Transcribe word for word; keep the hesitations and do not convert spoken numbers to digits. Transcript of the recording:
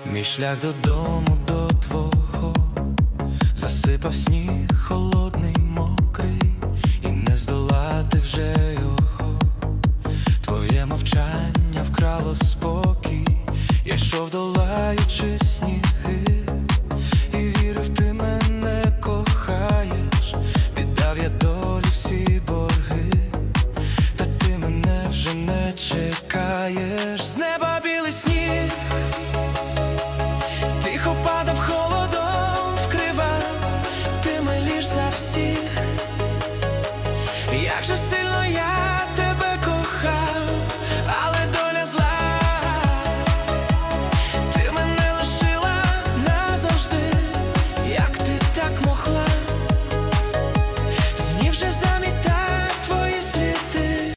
Мій шлях додому до твого засипав сніг холодний, мокрий, і не здолати вже його. Твоє мовчання вкрало спокій. Я йшов, долаючи